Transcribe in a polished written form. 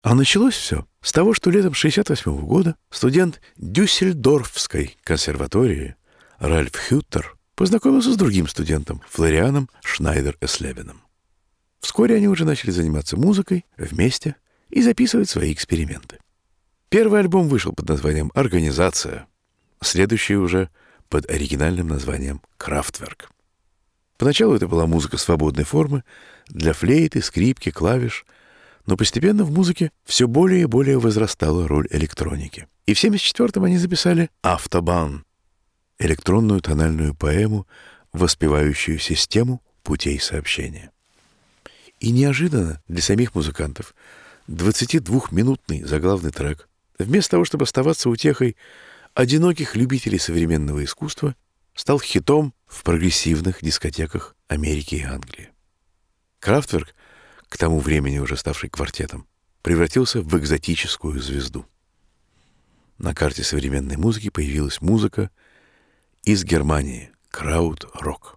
А началось все с того, что летом 1968 года студент Дюссельдорфской консерватории Ральф Хюттер познакомился с другим студентом, Флорианом Шнайдер-Эслебеном. Вскоре они уже начали заниматься музыкой вместе и записывать свои эксперименты. Первый альбом вышел под названием «Организация», следующий уже под оригинальным названием «Крафтверк». Поначалу это была музыка свободной формы для флейты, скрипки, клавиш, но постепенно в музыке все более и более возрастала роль электроники. И в 1974-м они записали «Автобан» — электронную тональную поэму, воспевающую систему путей сообщения. И неожиданно для самих музыкантов 22-минутный заглавный трек, вместо того, чтобы оставаться утехой одиноких любителей современного искусства, стал хитом в прогрессивных дискотеках Америки и Англии. Крафтверк, к тому времени уже ставший квартетом, превратился в экзотическую звезду. На карте современной музыки появилась музыка из Германии — крауд-рок.